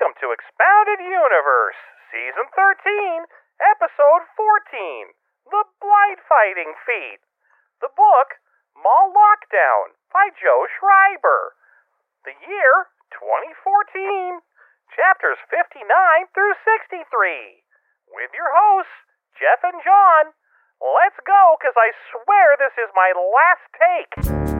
Welcome to Expounded Universe, Season 13, Episode 14, The Blight Fighting Feat. The book, Mall Lockdown, by Joe Schreiber. The year, 2014. Chapters 59 through 63. With your hosts, Jeff and John. Let's go, because I swear this is my last take.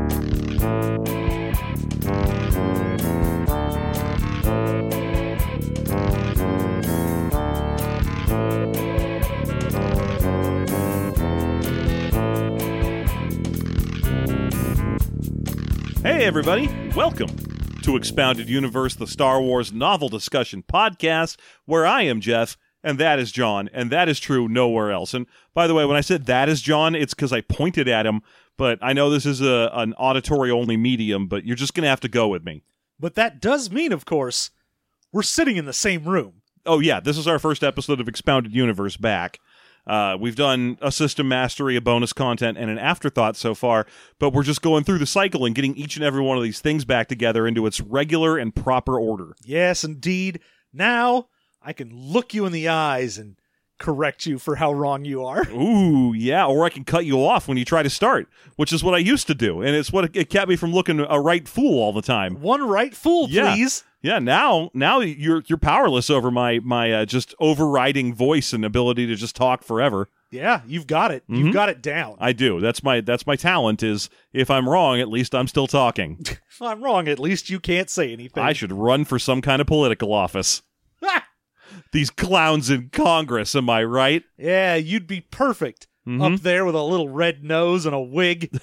Hey everybody, welcome to Expounded Universe, the Star Wars novel discussion podcast, where I am Jeff, and that is John, and that is true nowhere else. And by the way, when I said that is John, it's because I pointed at him, but I know this is an auditory-only medium, but you're just going to have to go with me. But that does mean, of course, we're sitting in the same room. Oh yeah, this is our first episode of Expounded Universe back. We've done a system mastery, a bonus content, and an afterthought so far, but we're just going through the cycle and getting each and every one of these things back together into its regular and proper order. Yes, indeed. Now, I can look you in the eyes and correct you for how wrong you are. Ooh, yeah, or I can cut you off when you try to start, which is what I used to do, and it's what it kept me from looking a right fool all the time. One right fool, please. Yeah, now you're powerless over my just overriding voice and ability to just talk forever. Yeah, you've got it. Mm-hmm. You've got it down. I do. That's my talent is if I'm wrong, at least I'm still talking. If I'm wrong, at least you can't say anything. I should run for some kind of political office. These clowns in Congress, am I right? Yeah, you'd be perfect up there with a little red nose and a wig.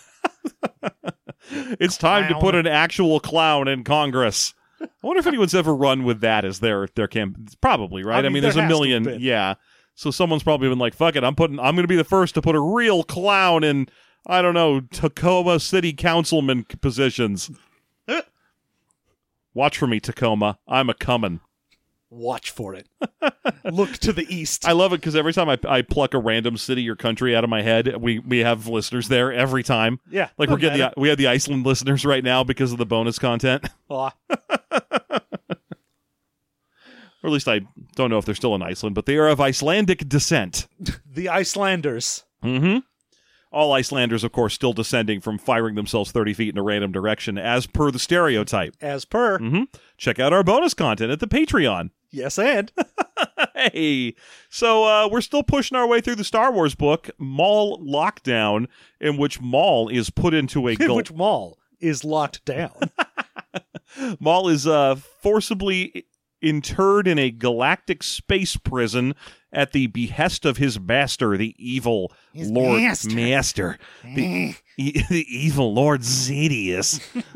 It's time to put an actual clown in Congress. I wonder if anyone's ever run with that as their campaign. Probably, right? I mean there's a million. Yeah. So someone's probably been like, fuck it, I'm going to be the first to put a real clown in, I don't know, Tacoma City Councilman positions. Watch for me, Tacoma. I'm a-comin'. Watch for it. Look to the east. I love it because every time I pluck a random city or country out of my head, we have listeners there every time. Yeah. Like we have the Iceland listeners right now because of the bonus content. Or at least I don't know if they're still in Iceland, but they are of Icelandic descent. The Icelanders. Mm-hmm. All Icelanders, of course, still descending from firing themselves 30 feet in a random direction, as per the stereotype. As per. Mm-hmm. Check out our bonus content at the Patreon. Yes, and. Hey, so we're still pushing our way through the Star Wars book, Mall Lockdown, in which Maul is put into a... which Maul is locked down. Maul is forcibly interred in a galactic space prison at the behest of his master, the evil Lord Master. The evil Lord Zadius.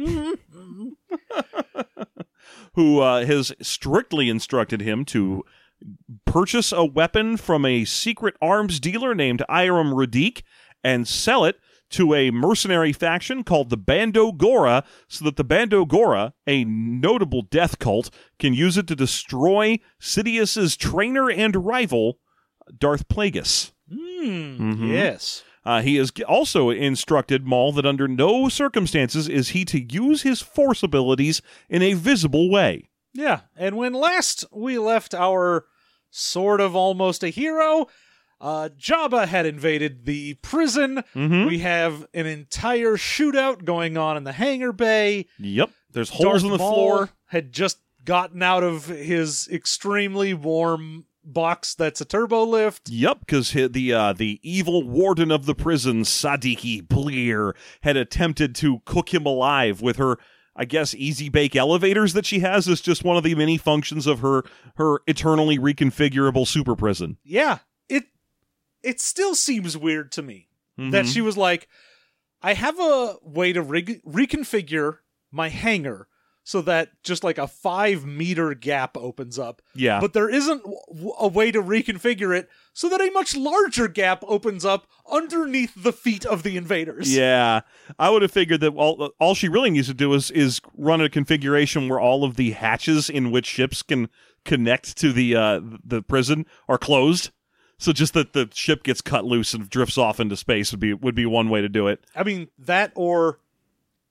Who has strictly instructed him to purchase a weapon from a secret arms dealer named Iram Radiq and sell it to a mercenary faction called the Bando Gora, so that the Bando Gora, a notable death cult, can use it to destroy Sidious's trainer and rival, Darth Plagueis. Yes. He has also instructed Maul that under no circumstances is he to use his Force abilities in a visible way. Yeah, and when last we left our sort of almost a hero, Jabba had invaded the prison. Mm-hmm. We have an entire shootout going on in the hangar bay. Yep, there's holes Darth in the Maul floor. Had just gotten out of his extremely warm box that's a turbo lift. Yep, because the evil warden of the prison, Sadiki Bleer, had attempted to cook him alive with her, I guess, easy bake elevators that she has is just one of the many functions of her eternally reconfigurable super prison. Yeah, it still seems weird to me that she was like, I have a way to reconfigure my hangar so that just like a 5-meter gap opens up. Yeah. But there isn't a way to reconfigure it so that a much larger gap opens up underneath the feet of the invaders. Yeah. I would have figured that all she really needs to do is run a configuration where all of the hatches in which ships can connect to the prison are closed. So just that the ship gets cut loose and drifts off into space would be one way to do it. I mean, that or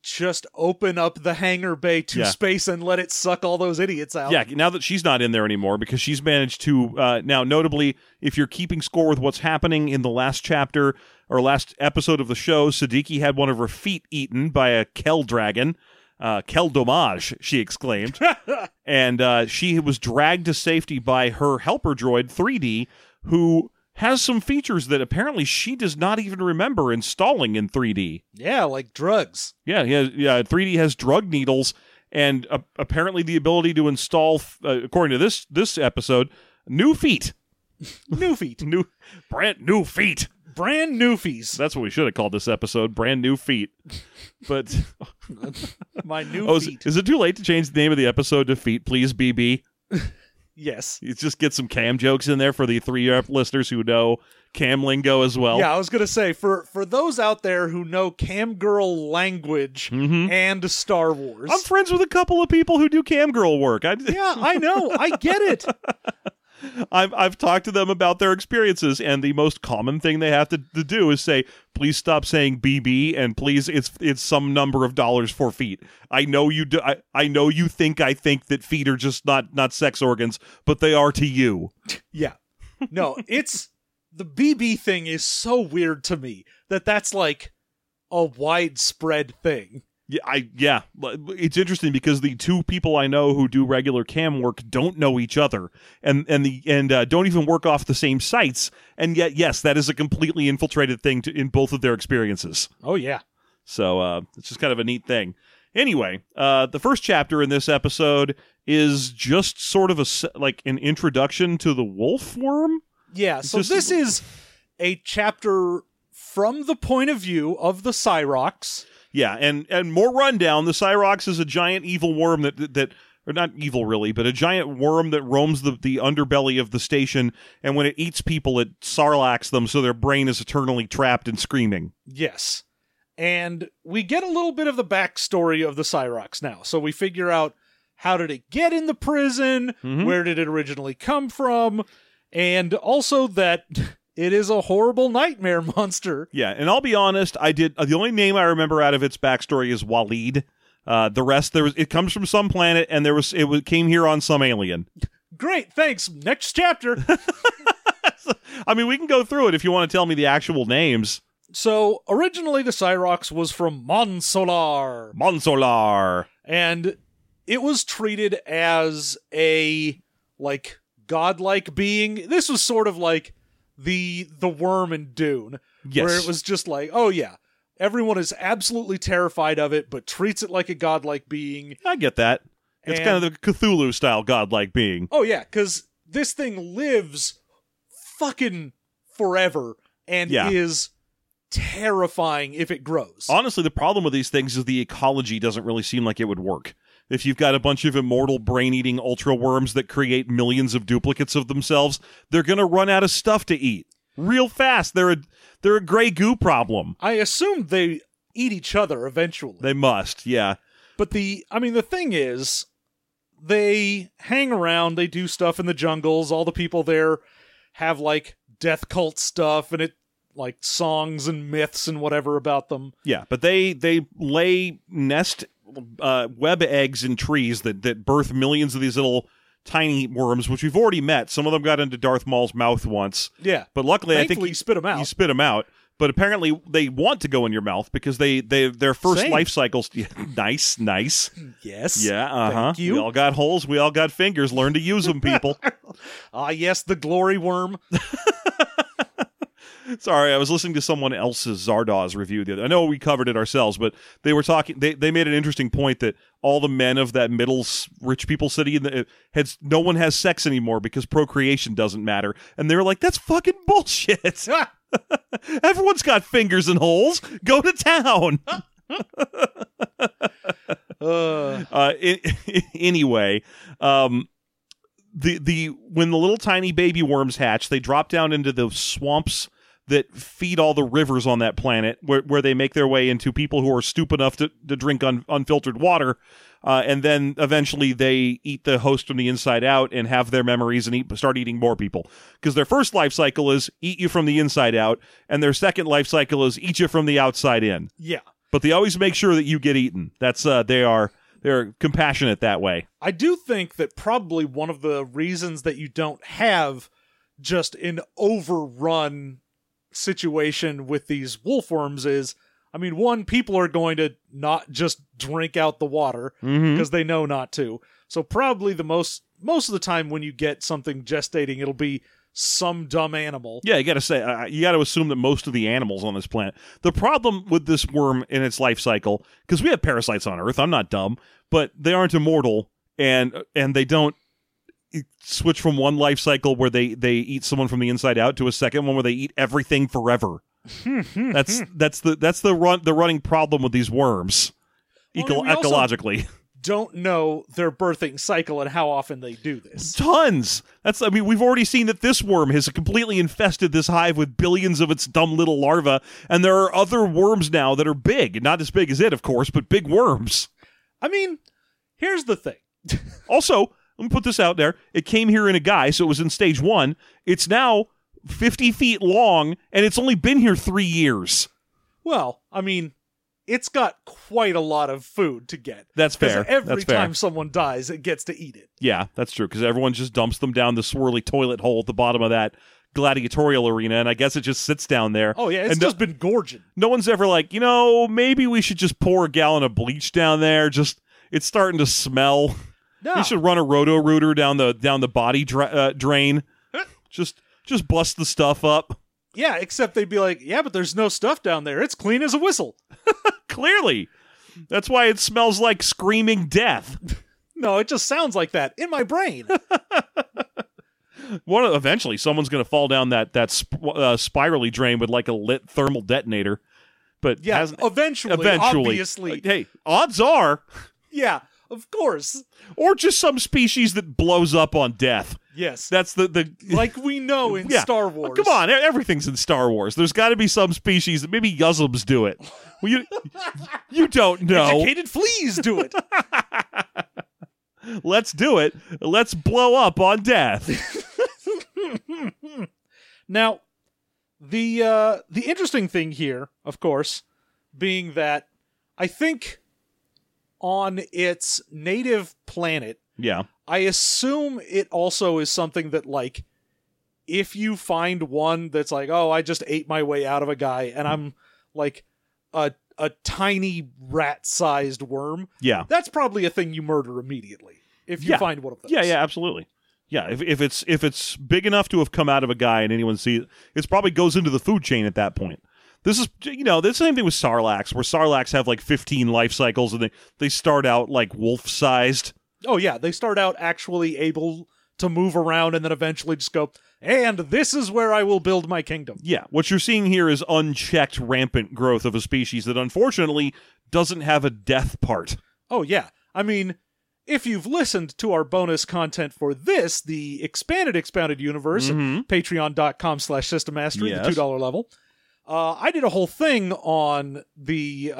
just open up the hangar bay to space and let it suck all those idiots out. Yeah, now that she's not in there anymore, because she's managed to, now notably, if you're keeping score with what's happening in the last chapter, or last episode of the show, Siddiqui had one of her feet eaten by a Kel dragon. Quel dommage, she exclaimed. And she was dragged to safety by her helper droid, 3D, who has some features that apparently she does not even remember installing in 3D. Yeah, like drugs. Yeah, 3D has drug needles, and apparently the ability to install, according to this episode, new feet. New feet. Brand new feet. Brand new fees. That's what we should have called this episode, Brand New Feet. But my new feet. Is it too late to change the name of the episode to Feet, Please, BB? Yes. You just get some cam jokes in there for the 3 listeners who know cam lingo as well. Yeah, I was going to say, for those out there who know cam girl language and Star Wars. I'm friends with a couple of people who do cam girl work. Yeah, I know. I get it. I've talked to them about their experiences, and the most common thing they have to do is say, please stop saying BB, and please, it's some number of dollars for feet. I know you do. I know you think I think that feet are just not sex organs, but they are to you. Yeah. No, it's the BB thing is so weird to me that's like a widespread thing. Yeah, it's interesting because the two people I know who do regular cam work don't know each other, and don't even work off the same sites, and yet yes, that is a completely infiltrated thing in both of their experiences. Oh yeah, so it's just kind of a neat thing. Anyway, the first chapter in this episode is just sort of an introduction to the wolf worm. Yeah, so this is a chapter from the point of view of the Cyrox. Yeah, and more rundown, the Cyrox is a giant evil worm that or not evil really, but a giant worm that roams the underbelly of the station, and when it eats people, it sarlaccs them so their brain is eternally trapped and screaming. Yes. And we get a little bit of the backstory of the Cyrox now. So we figure out, how did it get in the prison? Where did it originally come from? And also that it is a horrible nightmare monster. Yeah, and I'll be honest, the only name I remember out of its backstory is Waleed. The rest, it comes from some planet, and it came here on some alien. Great, thanks. Next chapter. I mean, we can go through it if you want to tell me the actual names. So, originally the Cyrox was from Mon Solar. Mon Solar. And it was treated as a, godlike being. This was sort of like the worm in Dune, where it was just like, oh yeah, everyone is absolutely terrified of it, but treats it like a godlike being. I get that. It's kind of the Cthulhu-style godlike being. Oh yeah, because this thing lives fucking forever and is terrifying if it grows. Honestly, the problem with these things is the ecology doesn't really seem like it would work. If you've got a bunch of immortal brain-eating ultra worms that create millions of duplicates of themselves, they're going to run out of stuff to eat real fast. They're a gray goo problem. I assume they eat each other eventually. They must, yeah. But the thing is, they hang around, they do stuff in the jungles, all the people there have, death cult stuff, and songs and myths and whatever about them. Yeah, but they lay nest web eggs in trees that birth millions of these little tiny worms, which we've already met. Some of them got into Darth Maul's mouth once. Yeah. But luckily, thankfully, I think you spit them out. You spit them out. But apparently, they want to go in your mouth because their first life cycles. Yeah, nice. Yes. Yeah, Thank you. We all got holes. We all got fingers. Learn to use them, people. Yes, the glory worm. Sorry, I was listening to someone else's Zardoz review the other. I know we covered it ourselves, but they were talking. They made an interesting point that all the men of that middle rich people city no one has sex anymore because procreation doesn't matter, and they were like, "That's fucking bullshit." Everyone's got fingers and holes. Go to town. Anyway, when the little tiny baby worms hatch, they drop down into the swamps that feed all the rivers on that planet, where they make their way into people who are stupid enough to drink unfiltered water, and then eventually they eat the host from the inside out and have their memories and start eating more people. Because their first life cycle is eat you from the inside out, and their second life cycle is eat you from the outside in. Yeah. But they always make sure that you get eaten. That's they're compassionate that way. I do think that probably one of the reasons that you don't have just an overrun situation with these wolfworms is, I mean, one, people are going to not just drink out the water because they know not to. So probably the most of the time when you get something gestating, it'll be some dumb animal. Yeah, you got to say you got to assume that most of the animals on this planet. The problem with this worm in its life cycle, because we have parasites on Earth, I'm not dumb, but they aren't immortal, and they don't switch from one life cycle where they eat someone from the inside out to a second one where they eat everything forever. that's the running problem with these worms, ecologically. Don't know their birthing cycle and how often they do this. Tons. We've already seen that this worm has completely infested this hive with billions of its dumb little larvae, and there are other worms now that are big. Not as big as it, of course, but big worms. I mean, here's the thing. Also, let me put this out there. It came here in a guy, so it was in stage 1. It's now 50 feet long, and it's only been here 3 years. Well, I mean, it's got quite a lot of food to get. That's fair. Every time someone dies, it gets to eat it. Yeah, that's true, because everyone just dumps them down the swirly toilet hole at the bottom of that gladiatorial arena, and I guess it just sits down there. Oh, yeah, it's just been gorging. No one's ever like, maybe we should just pour a gallon of bleach down there. It's starting to smell. No. We should run a Roto-Rooter down the body drain. Just bust the stuff up. Yeah, except they'd be like, yeah, but there's no stuff down there. It's clean as a whistle. Clearly. That's why it smells like screaming death. No, it just sounds like that in my brain. Eventually, someone's going to fall down that spirally drain with like a lit thermal detonator. But yeah, eventually, obviously. Hey, odds are. Yeah, of course. Or just some species that blows up on death. Yes. That's the like we know in Star Wars. Oh, come on, everything's in Star Wars. There's got to be some species that maybe Yuzzums do it. Well, you don't know. Educated fleas do it. Let's do it. Let's blow up on death. Now, the interesting thing here, of course, being that I think on its native planet, yeah, I assume it also is something that, like, if you find one that's like, oh, I just ate my way out of a guy, and I'm like a tiny rat-sized worm. Yeah, that's probably a thing you murder immediately if you find one of those. Yeah, absolutely. Yeah, if it's big enough to have come out of a guy and anyone sees it, probably goes into the food chain at that point. This is, the same thing with Sarlacc, where Sarlaccs have like 15 life cycles, and they start out like wolf-sized. Oh, yeah, they start out actually able to move around and then eventually just go, and this is where I will build my kingdom. Yeah, what you're seeing here is unchecked, rampant growth of a species that unfortunately doesn't have a death part. Oh, yeah. I mean, if you've listened to our bonus content for this, the expanded universe, patreon.com/systemmastery, yes. the $2 level, I did a whole thing on the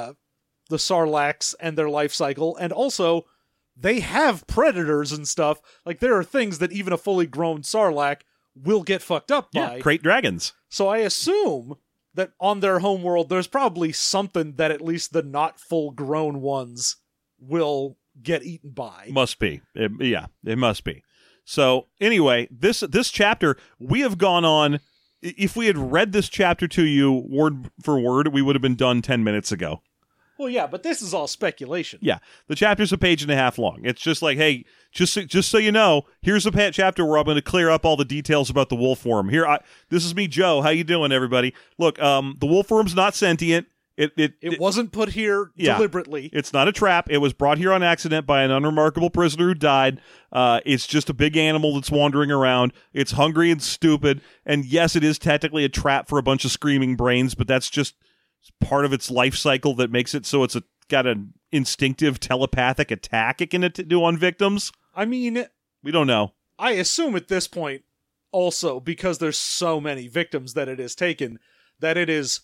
Sarlaccs and their life cycle, and also they have predators and stuff. Like, there are things that even a fully grown Sarlacc will get fucked up by. Yeah, crate dragons. So I assume that on their homeworld, there's probably something that at least the not full grown ones will get eaten by. Must be. It must be. So anyway, this chapter, we have gone on. If we had read this chapter to you word for word, we would have been done 10 minutes ago. Well, yeah, but this is all speculation. Yeah, the chapter's a page and a half long. It's just like, hey, just so you know, here's a chapter where I'm going to clear up all the details about the wolfworm. This is me, Joe. How you doing, everybody? Look, the wolfworm's not sentient. It wasn't put here deliberately. It's not a trap. It was brought here on accident by an unremarkable prisoner who died. It's just a big animal that's wandering around. It's hungry and stupid. And yes, it is technically a trap for a bunch of screaming brains, but that's just part of its life cycle that makes it so it's got an instinctive telepathic attack it can do on victims. I mean, we don't know. I assume at this point, also, because there's so many victims that it has taken, that it is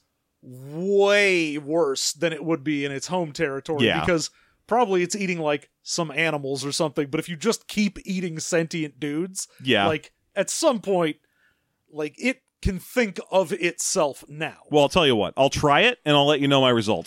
way worse than it would be in its home territory. Yeah. Because probably it's eating like some animals or something, but if you just keep eating sentient dudes, like at some point, like it can think of itself now. Well, I'll tell you what. I'll try it and I'll let you know my results.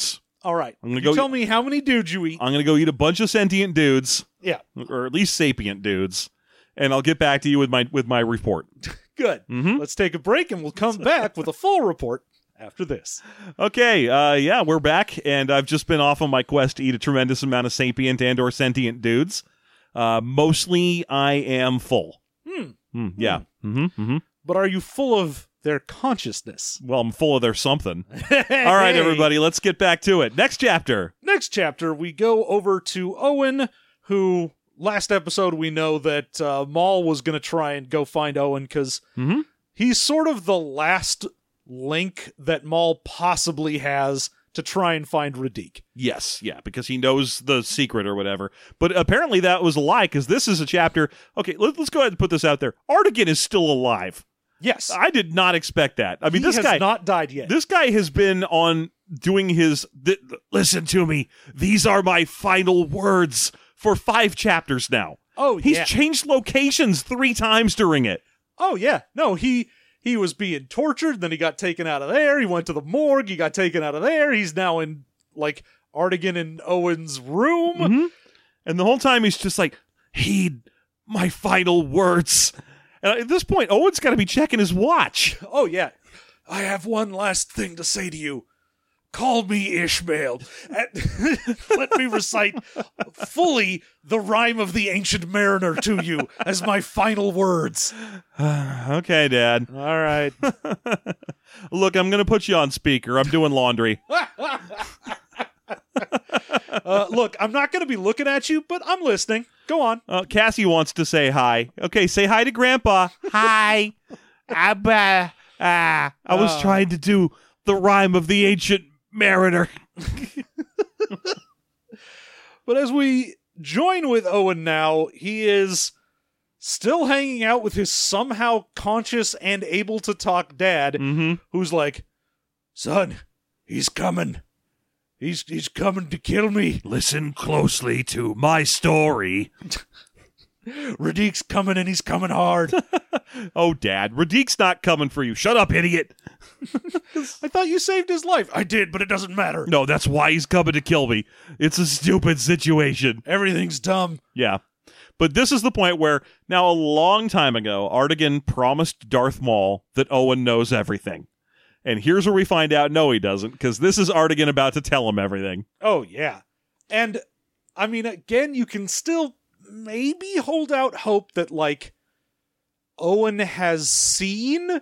All right. I'm gonna You tell me how many dudes you eat. I'm going to go eat a bunch of sentient dudes. Yeah. Or at least sapient dudes. And I'll get back to you with my report. Good. Mhm. Let's take a break and we'll come back with a full report after this. Okay, yeah, we're back, and I've just been off on my quest to eat a tremendous amount of sapient and or sentient dudes. Mostly, I am full. Yeah. But are you full of their consciousness? Well, I'm full of their something. All right, everybody, let's get back to it. Next chapter. Next chapter, we go over to Owen, who last episode we know that Maul was going to try and go find Owen because he's sort of the last link that Maul possibly has to try and find Radique. Yes, yeah, because he knows the secret or whatever. But apparently that was a lie, because this is a chapter... Okay, let's go ahead and put this out there. Artigan is still alive. Yes. I did not expect that. I mean, he has not died yet. This guy has been on doing his... listen to me. These are my final words for 5 chapters now. Oh, He's yeah. changed locations 3 times during it. Oh, yeah. No, he was being tortured, then he got taken out of there, he went to the morgue, he got taken out of there, he's now in, like, Artigan and Owen's room. And the whole time he's just like, heed my final words. And at this point, Owen's got to be checking his watch. Oh, yeah. I have one last thing to say to you. Call me Ishmael. Let me recite fully the rhyme of the Ancient Mariner to you as my final words. Okay, Dad. All right. Look, I'm going to put you on speaker. I'm doing laundry. Look, I'm not going to be looking at you, but I'm listening. Go on. Cassie wants to say hi. Okay, say hi to Grandpa. Hi. I was trying to do the rhyme of the Ancient Mariner. But as we join with Owen now, he is still hanging out with his somehow conscious and able to talk dad, who's like, son, he's coming. He's coming to kill me. Listen closely to my story. Radique's coming and he's coming hard. Oh, Dad, Radique's not coming for you. Shut up, idiot. I thought you saved his life. I did, but it doesn't matter. No, that's why he's coming to kill me. It's a stupid situation. Everything's dumb. Yeah. But this is the point where, now a long time ago, Artigan promised Darth Maul that Owen knows everything. And here's where we find out, no, he doesn't, because this is Artigan about to tell him everything. Oh, yeah. And, I mean, again, you can still maybe hold out hope that, like, Owen has seen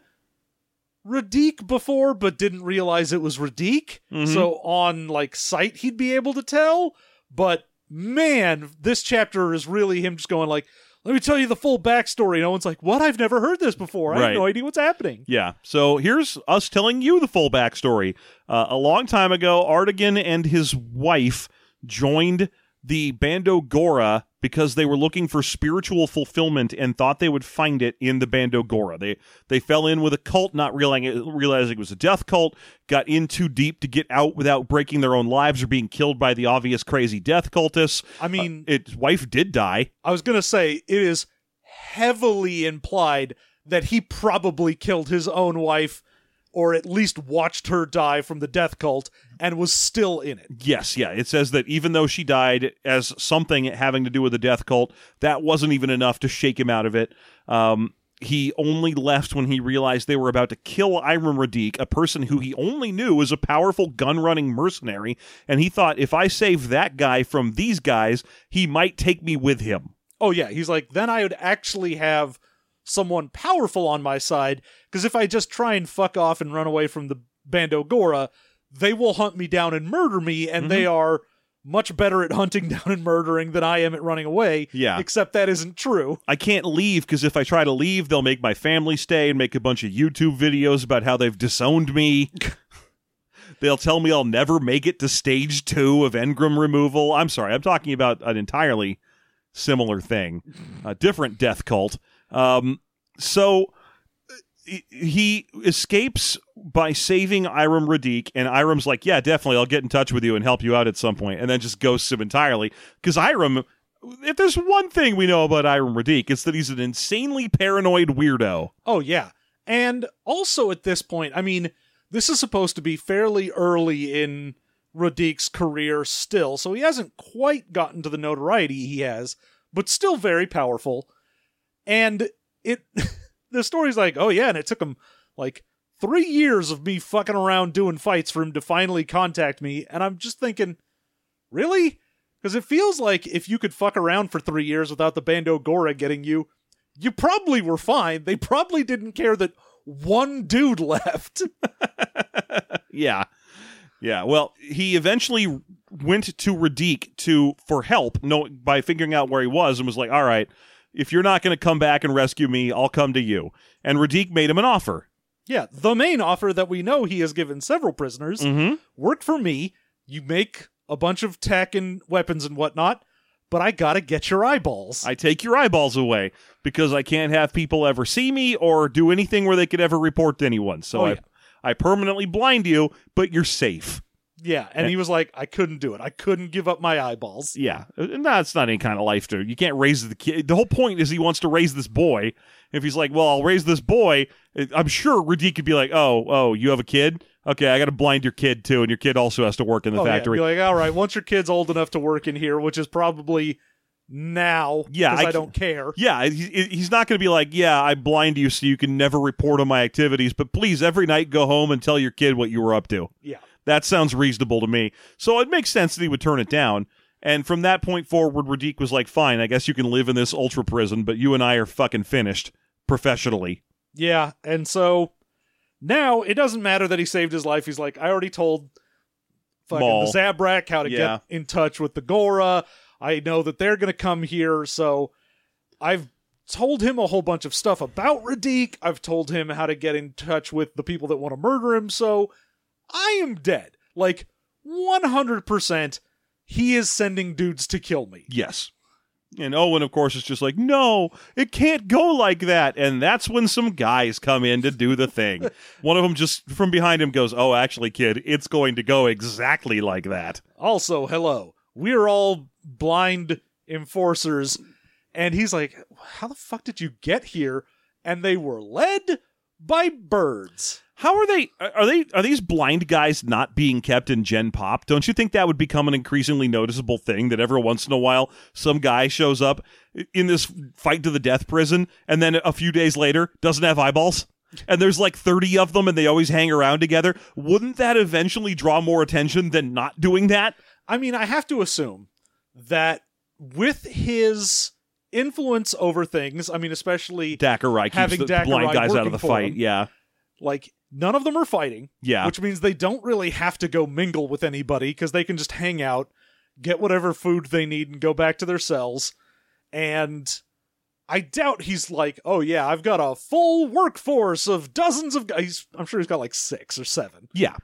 Radique before, but didn't realize it was Radique. So on, like, sight, he'd be able to tell. But, man, this chapter is really him just going, like, let me tell you the full backstory. And Owen's like, what? I've never heard this before. I have no idea what's happening. Yeah. So here's us telling you the full backstory. A long time ago, Artigan and his wife joined the Bando Gora because they were looking for spiritual fulfillment and thought they would find it in the Bando Gora. They fell in with a cult, not realizing it was a death cult, got in too deep to get out without breaking their own lives or being killed by the obvious crazy death cultists. I mean... his wife did die. I was going to say, it is heavily implied that he probably killed his own wife, or at least watched her die from the death cult, and was still in it. Yes, yeah. It says that even though she died as something having to do with the death cult, that wasn't even enough to shake him out of it. He only left when he realized they were about to kill Iram Radique, a person who he only knew was a powerful gun-running mercenary, and he thought, if I save that guy from these guys, he might take me with him. Oh yeah, he's like, then I would actually have someone powerful on my side, because if I just try and fuck off and run away from the Bando Gora, they will hunt me down and murder me, and they are much better at hunting down and murdering than I am at running away. Yeah. Except that isn't true. I can't leave, because if I try to leave, they'll make my family stay and make a bunch of YouTube videos about how they've disowned me. They'll tell me I'll never make it to stage 2 of engram removal. I'm sorry, I'm talking about an entirely similar thing. A different death cult. So he escapes by saving Iram Radique, and Iram's like, yeah, definitely, I'll get in touch with you and help you out at some point, and then just ghosts him entirely. Because Iram, if there's one thing we know about Iram Radique, it's that he's an insanely paranoid weirdo. Oh, yeah. And also at this point, I mean, this is supposed to be fairly early in Radique's career still, so he hasn't quite gotten to the notoriety he has, but still very powerful. And the story's like, oh yeah, and it took him like 3 years of me fucking around doing fights for him to finally contact me, and I'm just thinking, really? Because it feels like if you could fuck around for 3 years without the Bando Gora getting you, you probably were fine. They probably didn't care that one dude left. Yeah. Yeah, well, he eventually went to Radique for help by figuring out where he was and was like, all right, if you're not going to come back and rescue me, I'll come to you. And Radique made him an offer. Yeah, the main offer that we know he has given several prisoners. Mm-hmm. Work for me, you make a bunch of tech and weapons and whatnot, but I gotta get your eyeballs. I take your eyeballs away because I can't have people ever see me or do anything where they could ever report to anyone. So I permanently blind you, but you're safe. Yeah, and he was like, I couldn't do it. I couldn't give up my eyeballs. Yeah, no, it's not any kind of life, dude. You can't raise the kid. The whole point is he wants to raise this boy. If he's like, well, I'll raise this boy, I'm sure Radique could be like, oh, you have a kid? Okay, I got to blind your kid, too, and your kid also has to work in the factory. Yeah. Be like, all right, once your kid's old enough to work in here, which is probably now, because I don't care. Yeah, he's not going to be like, yeah, I blind you so you can never report on my activities, but please, every night go home and tell your kid what you were up to. Yeah. That sounds reasonable to me. So it makes sense that he would turn it down. And from that point forward, Radique was like, fine, I guess you can live in this ultra prison, but you and I are fucking finished professionally. Yeah, and so now it doesn't matter that he saved his life. He's like, I already told fucking Maul. the Zabrak how to get in touch with the Gora. I know that they're going to come here, so I've told him a whole bunch of stuff about Radique. I've told him how to get in touch with the people that want to murder him, so I am dead. Like, 100% he is sending dudes to kill me. Yes. And Owen, of course, is just like, no, it can't go like that. And that's when some guys come in to do the thing. One of them just from behind him goes, oh, actually, kid, it's going to go exactly like that. Also, hello, we're all blind enforcers. And he's like, how the fuck did you get here? And they were led by birds. How are these blind guys not being kept in Gen Pop? Don't you think that would become an increasingly noticeable thing, that every once in a while some guy shows up in this fight to the death prison and then a few days later doesn't have eyeballs? And there's like 30 of them and they always hang around together. Wouldn't that eventually draw more attention than not doing that? I mean, I have to assume that with his influence over things, I mean, especially Dakarai keeps the blind guys out of the fight. Yeah. Like, none of them are fighting. Yeah. Which means they don't really have to go mingle with anybody because they can just hang out, get whatever food they need, and go back to their cells. And I doubt he's like, oh yeah, I've got a full workforce of dozens of guys. I'm sure he's got like 6 or 7. Yeah.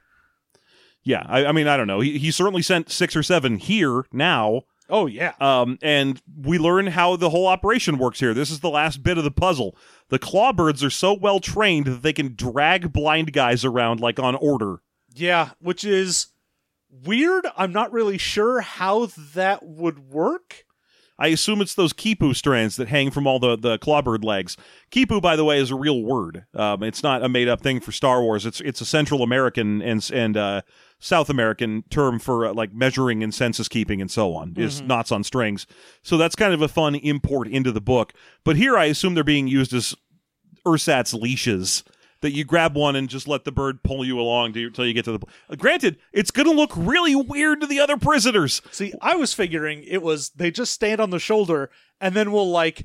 Yeah. I mean, I don't know. He certainly sent 6 or 7 here now. Oh, yeah. And we learn how the whole operation works here. This is the last bit of the puzzle. The Clawbirds are so well trained that they can drag blind guys around like on order. Yeah, which is weird. I'm not really sure how that would work. I assume it's those Kipu strands that hang from all the Clawbird legs. Kipu, by the way, is a real word. It's not a made-up thing for Star Wars. It's a Central American and South American term for like measuring and census keeping and so on. Is knots on strings. So that's kind of a fun import into the book. But here I assume they're being used as ersatz leashes, that you grab one and just let the bird pull you along until you get to the... Granted, it's going to look really weird to the other prisoners. See, I was figuring it was they just stand on the shoulder and then we'll like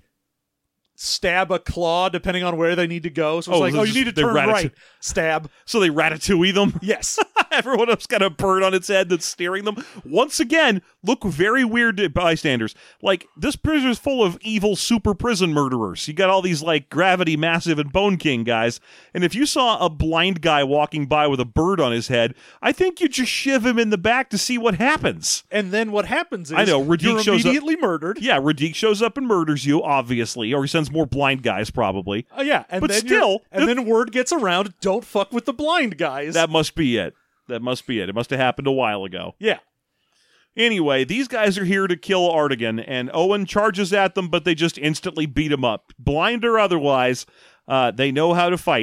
stab a claw depending on where they need to go. So it's you need to turn right, stab. So they ratatouille them? Yes. Everyone else got a bird on its head that's steering them. Once again, look very weird to bystanders. Like, this prison is full of evil super prison murderers. You got all these, like, Gravity, Massive, and Bone King guys. And if you saw a blind guy walking by with a bird on his head, I think you'd just shiv him in the back to see what happens. And then what happens is Radique you're immediately murdered. Yeah, Radique shows up and murders you, obviously. Or he sends more blind guys, probably. Yeah, but still... And then word gets around, don't fuck with the blind guys. That must be it. That must be it. It must have happened a while ago. Yeah. Anyway, these guys are here to kill Artigan, and Owen charges at them, but they just instantly beat him up. Blind or otherwise, they know how to fight,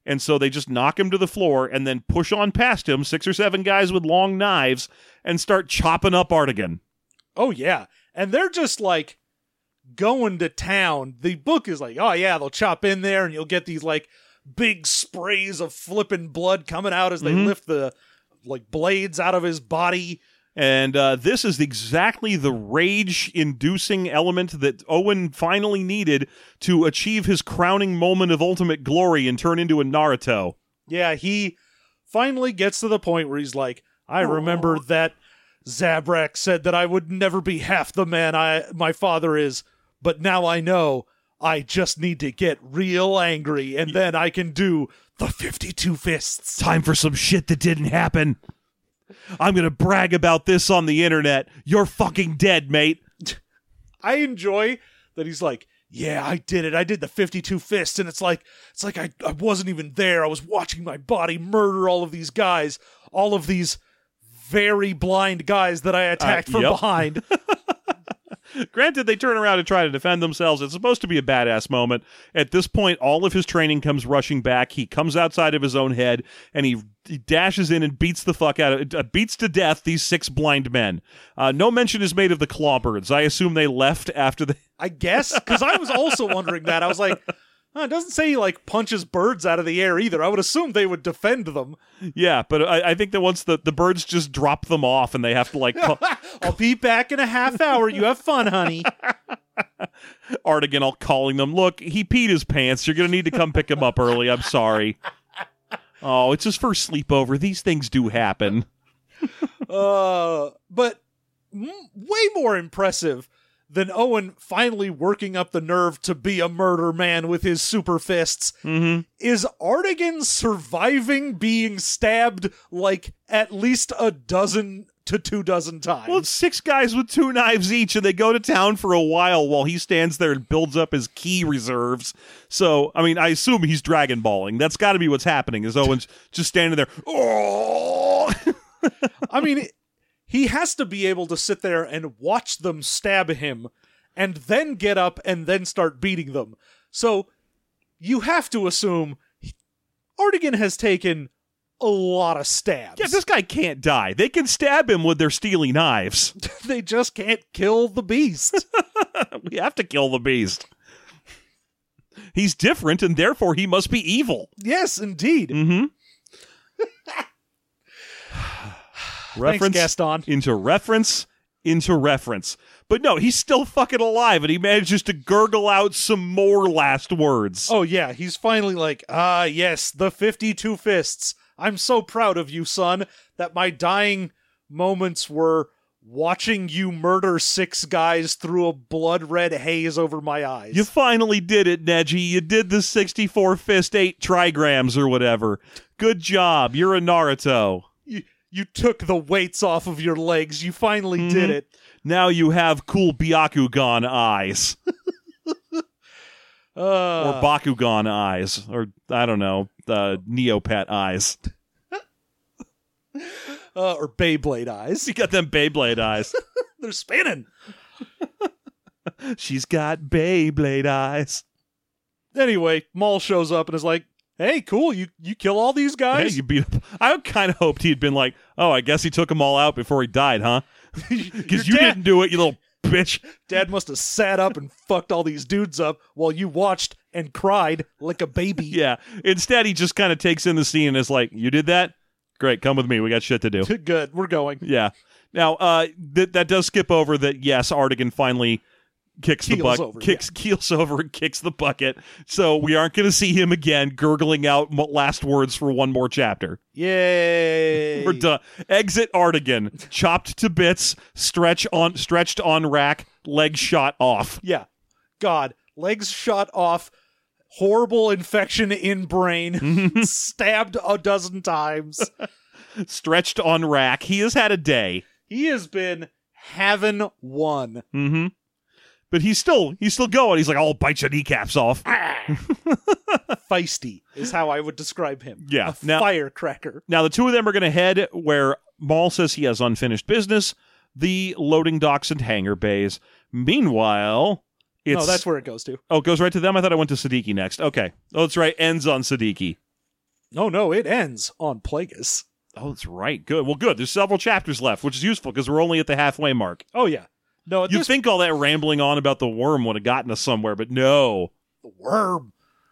And so they just knock him to the floor and then push on past him, 6 or 7 guys with long knives, and start chopping up Artigan. Oh, yeah. And they're just like going to town. The book is like, oh, yeah, they'll chop in there and you'll get these like big sprays of flipping blood coming out as they lift the like blades out of his body. And this is exactly the rage-inducing element that Owen finally needed to achieve his crowning moment of ultimate glory and turn into a Naruto. Yeah, he finally gets to the point where he's like, I remember that Zabrak said that I would never be half the man my father is, but now I know I just need to get real angry, and then I can do the 52 fists. Time for some shit that didn't happen. I'm going to brag about this on the internet. You're fucking dead, mate. I enjoy that he's like, yeah, I did it. I did the 52 fists, and it's like I wasn't even there. I was watching my body murder all of these guys, all of these very blind guys that I attacked from behind. Granted, they turn around and try to defend themselves. It's supposed to be a badass moment. At this point, all of his training comes rushing back. He comes outside of his own head, and he dashes in and beats the fuck out of, beats to death these 6 blind men. No mention is made of the Clawbirds. I assume they left after the... I guess, because I was also wondering that. I was like, it doesn't say he like punches birds out of the air either. I would assume they would defend them. Yeah, but I think that once the birds just drop them off and they have to like... I'll be back in a half hour. You have fun, honey. Artigan all calling them, look, he peed his pants. You're going to need to come pick him up early. I'm sorry. Oh, it's his first sleepover. These things do happen. But way more impressive than Owen finally working up the nerve to be a murder man with his super fists is Artigan surviving being stabbed like at least 12 to 24 times. Well, it's 6 guys with 2 knives each, and they go to town for a while he stands there and builds up his ki reserves. So, I mean, I assume he's Dragon Balling. That's got to be what's happening, is Owen's just standing there. Oh! I mean... He has to be able to sit there and watch them stab him and then get up and then start beating them. So you have to assume Artigan has taken a lot of stabs. Yeah, this guy can't die. They can stab him with their steely knives. They just can't kill the beast. We have to kill the beast. He's different, and therefore he must be evil. Yes, indeed. Mm-hmm. Reference Thanks, Gaston. into reference. But no, he's still fucking alive, and he manages to gurgle out some more last words. Oh, yeah, he's finally like, yes, the 52 fists. I'm so proud of you, son, that my dying moments were watching you murder 6 guys through a blood-red haze over my eyes. You finally did it, Neji. You did the 64 fist 8 trigrams or whatever. Good job. You're a Naruto. You took the weights off of your legs. You finally did it. Now you have cool Byakugan eyes. Or Bakugan eyes. Or, I don't know, Neopet eyes. Or Beyblade eyes. You got them Beyblade eyes. They're spinning. She's got Beyblade eyes. Anyway, Maul shows up and is like, hey, cool, you kill all these guys? Hey, you beat up. I kind of hoped he'd been like, oh, I guess he took them all out before he died, huh? Because you didn't do it, you little bitch. Dad must have sat up and fucked all these dudes up while you watched and cried like a baby. Yeah. Instead, he just kind of takes in the scene and is like, you did that? Great, come with me. We got shit to do. Good, we're going. Yeah. Now, that does skip over that, yes, Artigan finally keels over and kicks the bucket. So we aren't going to see him again gurgling out last words for one more chapter. Yay! We're done. Exit Artigan, chopped to bits, stretched on rack, legs shot off. Yeah. God, legs shot off, horrible infection in brain, stabbed 12 times. Stretched on rack. He has had a day. He has been having one. Mm-hmm. But he's still going. He's like, I'll bite your kneecaps off. Feisty is how I would describe him. Yeah. Firecracker. Now, the two of them are going to head where Maul says he has unfinished business, the loading docks and hangar bays. Meanwhile, it's... No, that's where it goes to. Oh, it goes right to them? I thought I went to Siddiqui next. Okay. Oh, that's right. Ends on Siddiqui. No, it ends on Plagueis. Oh, that's right. Good. Well, good. There's several chapters left, which is useful because we're only at the halfway mark. Oh, yeah. No, You'd think all that rambling on about the worm would have gotten us somewhere, but no. The worm.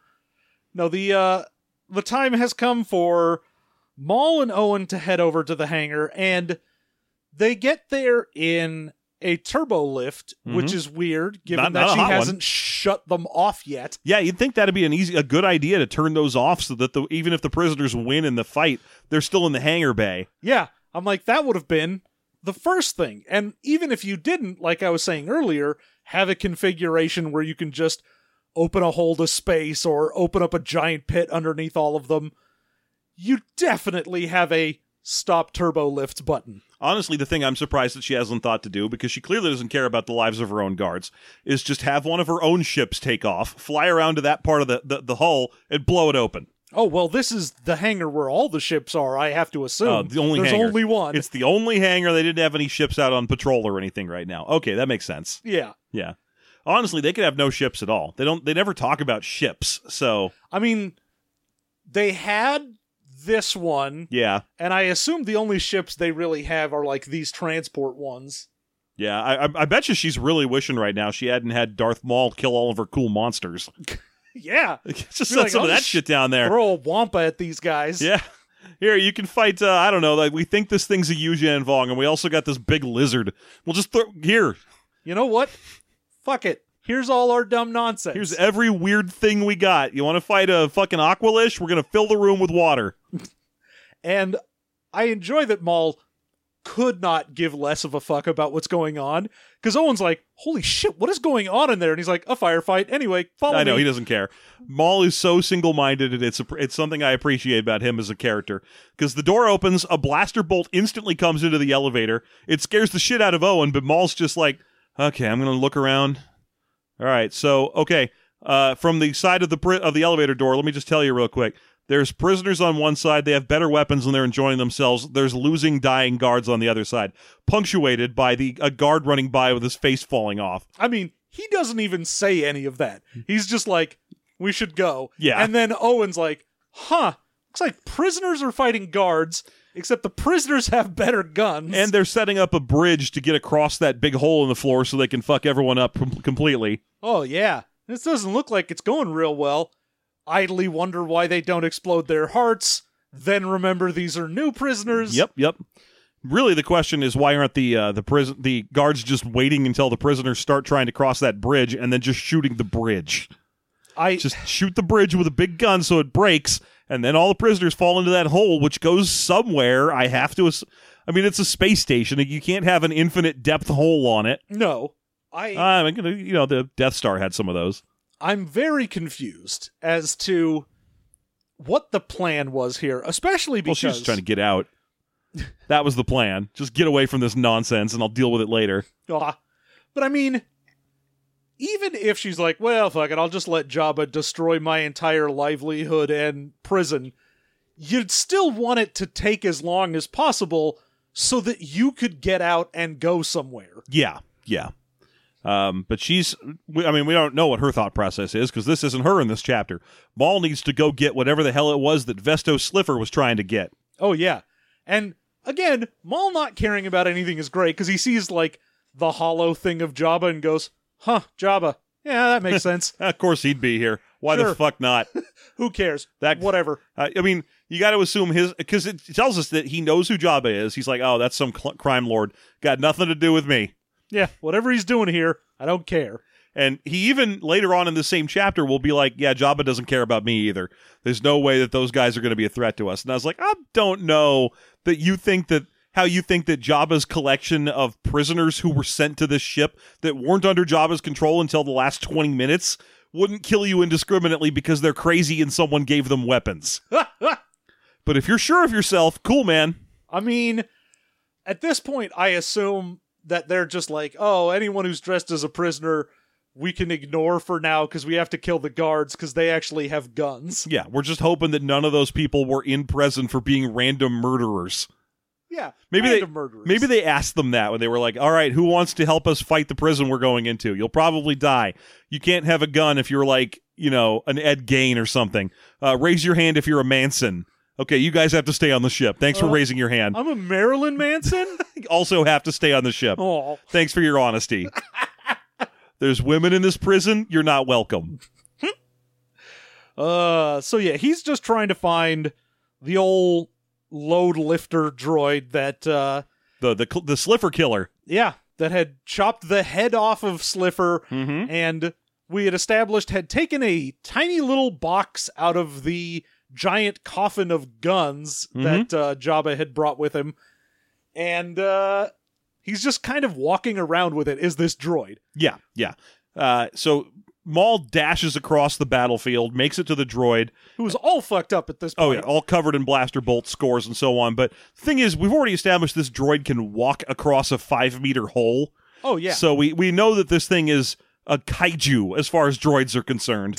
No, the time has come for Maul and Owen to head over to the hangar, and they get there in a turbo lift, which is weird, given that she hasn't shut them off yet. Yeah, you'd think that'd be a good idea to turn those off so that even if the prisoners win in the fight, they're still in the hangar bay. Yeah, I'm like, that would have been the first thing. And even if you didn't, like I was saying earlier, have a configuration where you can just open a hole to space or open up a giant pit underneath all of them, you definitely have a stop turbo lift button. Honestly, the thing I'm surprised that she hasn't thought to do, because she clearly doesn't care about the lives of her own guards, is just have one of her own ships take off, fly around to that part of the hull, and blow it open. Oh, well, this is the hangar where all the ships are, I have to assume. There's hangar. Only one. It's the only hangar. They didn't have any ships out on patrol or anything right now. Okay, that makes sense. Yeah. Yeah. Honestly, they could have no ships at all. They never talk about ships, so... I mean, they had this one. Yeah. And I assume the only ships they really have are like these transport ones. Yeah, I bet you she's really wishing right now she hadn't had Darth Maul kill all of her cool monsters. Yeah. Just set some of that shit down there. Throw a wampa at these guys. Yeah. Here, you can fight, I don't know, like we think this thing's a Yuuzhan Vong, and we also got this big lizard. We'll just throw... Here. You know what? Fuck it. Here's all our dumb nonsense. Here's every weird thing we got. You want to fight a fucking Aqualish? We're going to fill the room with water. And I enjoy that Maul could not give less of a fuck about what's going on. Because Owen's like, holy shit, what is going on in there? And he's like, a firefight. Anyway, follow me. I know, he doesn't care. Maul is so single-minded, and it's something I appreciate about him as a character. Because the door opens, a blaster bolt instantly comes into the elevator. It scares the shit out of Owen, but Maul's just like, okay, I'm going to look around. All right, so, okay, from the side of the elevator door, let me just tell you real quick. There's prisoners on one side. They have better weapons and they're enjoying themselves. There's losing, dying guards on the other side, punctuated by a guard running by with his face falling off. I mean, he doesn't even say any of that. He's just like, we should go. Yeah. And then Owen's like, looks like prisoners are fighting guards, except the prisoners have better guns. And they're setting up a bridge to get across that big hole in the floor so they can fuck everyone up completely. Oh, yeah. This doesn't look like it's going real well. Idly wonder why they don't explode their hearts, then remember these are new prisoners. Yep. Really, the question is, why aren't the guards just waiting until the prisoners start trying to cross that bridge and then just shooting the bridge? Just shoot the bridge with a big gun so it breaks, and then all the prisoners fall into that hole, which goes somewhere. I mean, it's a space station. You can't have an infinite depth hole on it. No. The Death Star had some of those. I'm very confused as to what the plan was here, especially because... Well, she was trying to get out. That was the plan. Just get away from this nonsense, and I'll deal with it later. But I mean, even if she's like, well, fuck it, I'll just let Jabba destroy my entire livelihood and prison, you'd still want it to take as long as possible so that you could get out and go somewhere. Yeah. But we don't know what her thought process is, because this isn't her in this chapter. Maul needs to go get whatever the hell it was that Vesto Sliffer was trying to get. Oh, yeah. And, again, Maul not caring about anything is great, because he sees, like, the hollow thing of Jabba and goes, Jabba. Yeah, that makes sense. Of course he'd be here. Why the fuck not? Who cares? Whatever. You got to assume because it tells us that he knows who Jabba is. He's like, oh, that's some crime lord. Got nothing to do with me. Yeah, whatever he's doing here, I don't care. And he even, later on in the same chapter, will be like, yeah, Jabba doesn't care about me either. There's no way that those guys are going to be a threat to us. And I was like, I don't know that you think that, how you think that Jabba's collection of prisoners who were sent to this ship that weren't under Jabba's control until the last 20 minutes wouldn't kill you indiscriminately because they're crazy and someone gave them weapons. But if you're sure of yourself, cool, man. I mean, at this point, I assume that they're just like, oh, anyone who's dressed as a prisoner, we can ignore for now because we have to kill the guards because they actually have guns. Yeah, we're just hoping that none of those people were in prison for being random murderers. Yeah, Maybe kind of murderers. Maybe they asked them that when they were like, all right, who wants to help us fight the prison we're going into? You'll probably die. You can't have a gun if you're like, an Ed Gein or something. Raise your hand if you're a Manson. Okay, you guys have to stay on the ship. Thanks for raising your hand. I'm a Marilyn Manson? Also have to stay on the ship. Oh. Thanks for your honesty. There's women in this prison. You're not welcome. So yeah, he's just trying to find the old load lifter droid that The Sliffer killer. that had chopped the head off of Sliffer, Mm-hmm. and we had established had taken a tiny little box out of the giant coffin of guns that Jabba had brought with him, and he's just kind of walking around with it. Is this droid? Yeah. So Maul dashes across the battlefield, makes it to the droid. Who's all fucked up at this point. Oh, yeah, all covered in blaster bolt scores and so on. But the thing is, we've already established this droid can walk across a 5-meter hole. Oh, yeah. So we know that this thing is a kaiju as far as droids are concerned.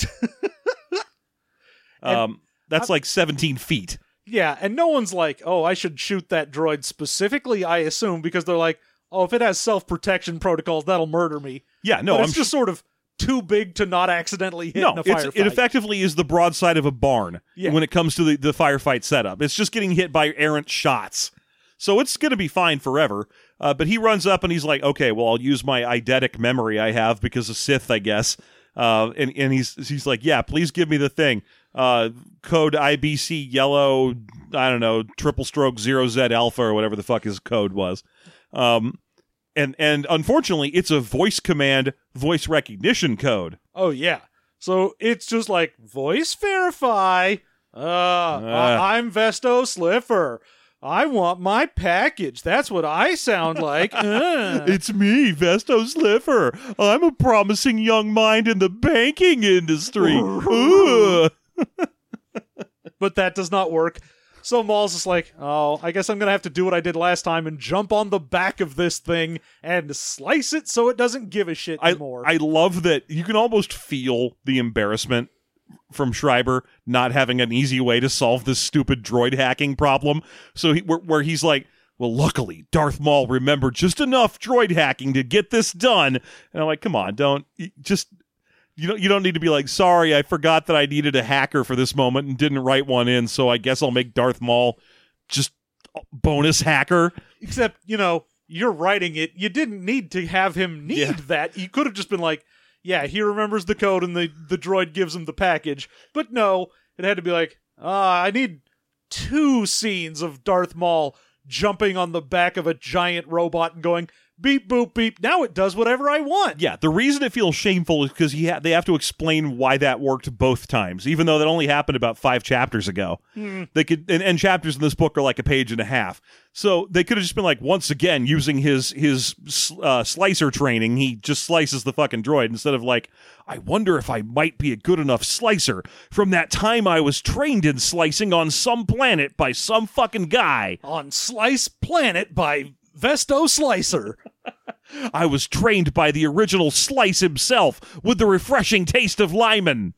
That's like 17 feet. Yeah, and no one's like, oh, I should shoot that droid specifically, I assume, because they're like, oh, if it has self-protection protocols, that'll murder me. Yeah, no, but it's just sort of too big to not accidentally hit in a firefight. It effectively is the broadside of a barn when it comes to the firefight setup. It's just getting hit by errant shots. So it's going to be fine forever. But he runs up and he's like, okay, well, I'll use my eidetic memory I have because of Sith, I guess. And he's like, yeah, please give me the thing. Code IBC yellow, I don't know, triple stroke 0Z alpha or whatever the fuck his code was. And unfortunately, it's a voice command, voice recognition code. Oh, yeah. So it's just like, voice verify. I'm Vesto Sliffer. I want my package. That's what I sound like. It's me, Vesto Sliffer. I'm a promising young mind in the banking industry. But that does not work. So Maul's just like, oh, I guess I'm going to have to do what I did last time and jump on the back of this thing and slice it so it doesn't give a shit anymore. I love that you can almost feel the embarrassment from Schreiber not having an easy way to solve this stupid droid hacking problem. So where he's like, well, luckily, Darth Maul remembered just enough droid hacking to get this done. And I'm like, come on, you don't need to be like, sorry, I forgot that I needed a hacker for this moment and didn't write one in, so I guess I'll make Darth Maul just bonus hacker. Except, you're writing it. You didn't need to have him need that. You could have just been like, yeah, he remembers the code and the droid gives him the package. But no, it had to be like, I need 2 scenes of Darth Maul jumping on the back of a giant robot and going, beep, boop, beep. Now it does whatever I want. Yeah, the reason it feels shameful is because they have to explain why that worked both times, even though that only happened about 5 chapters ago. They could, and chapters in this book are like a page and a half. So they could have just been like, once again, using his slicer training, he just slices the fucking droid instead of like, I wonder if I might be a good enough slicer from that time I was trained in slicing on some planet by some fucking guy. On Slice Planet by Vesto Slicer. I was trained by the original Slice himself with the refreshing taste of Lyman.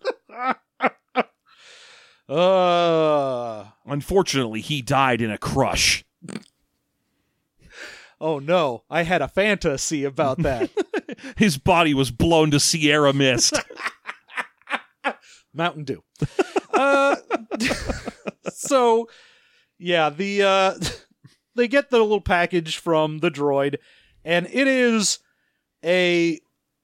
Unfortunately, he died in a crush. Oh no, I had a fantasy about that. His body was blown to Sierra Mist. Mountain Dew. So, yeah, they get the little package from the droid, and it is a,